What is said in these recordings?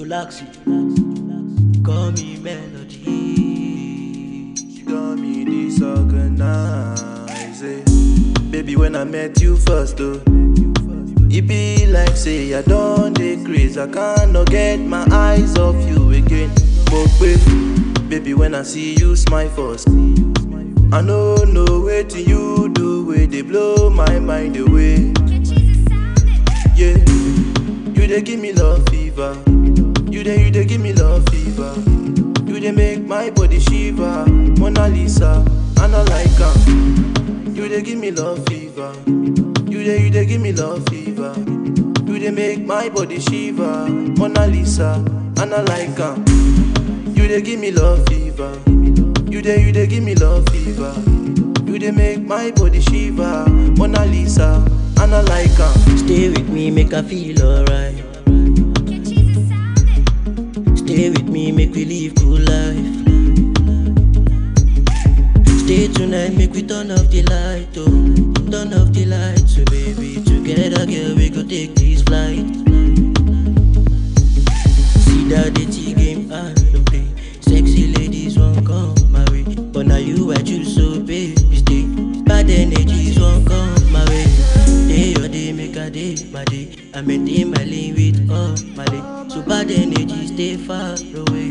relax it. Call me melody. She got me disorganized. Baby, when I met you first, though, it be like say I done the craze. I cannot get my eyes off you again. But baby, when I see you smile first, I know waiting you do way they blow my mind away. Yeah, you they give me love fever. You they give me love fever. You they make my body shiver. Mona Lisa, and I like her. You they give me love fever. You they give me love fever. You they make my body shiver. Mona Lisa, and I like her. You they give me love fever. You they give me love fever. You they make my body shiver. Mona Lisa, and I like her. Stay with me, make I feel alright. Stay with me, make we live cool life. Stay tonight, make we turn off the light, oh. Turn off the light, so baby, together, girl, we go take this flight. See that the T game I don't play. Sexy ladies won't come my way, but now you I choose, so baby, stay. Bad energies won't come my way. Day your day, make a day my day. I maintain my lane with all my day. So bad energies stay far away,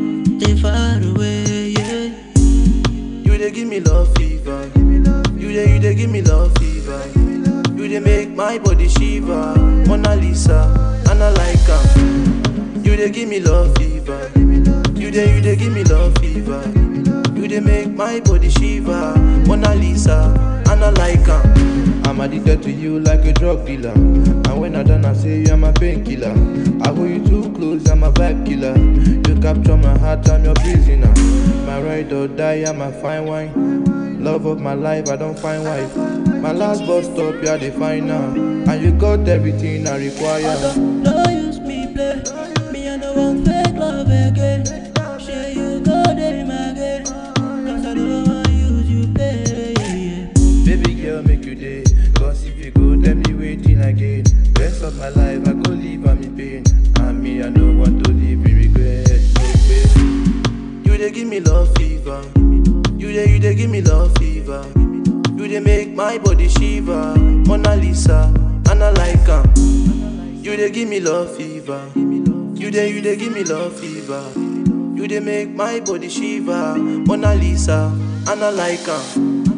yeah. You they give me love fever. You they give me love fever. You they make my body shiver. Mona Lisa, and I like her. You they give me love fever. You they give me love fever. You they make my body shiver. Mona Lisa, and I like her. I'm addicted to you like a drug dealer. And when I done, I say you're my painkiller. I hold you too close, I'm a vibe killer. You capture my heart, I'm your prisoner. My ride or die, I'm a fine wine. Love of my life, I don't find wife. My last bus stop, you're the final. And you got everything I require. Don't use me play. Me I don't want fake love again. Share you go there again. Cause I don't want use you play, yeah. Baby girl, make you day. Cause if you go, let me waiting again. Rest of my life, I go live on me pain. And me, I don't want to live in regret. You they give me love fever. You they give me love fever. You they make my body shiver. Mona Lisa, and I like her. You they give me love fever. You they give me love fever. You they make my body shiver. Mona Lisa, and I like her.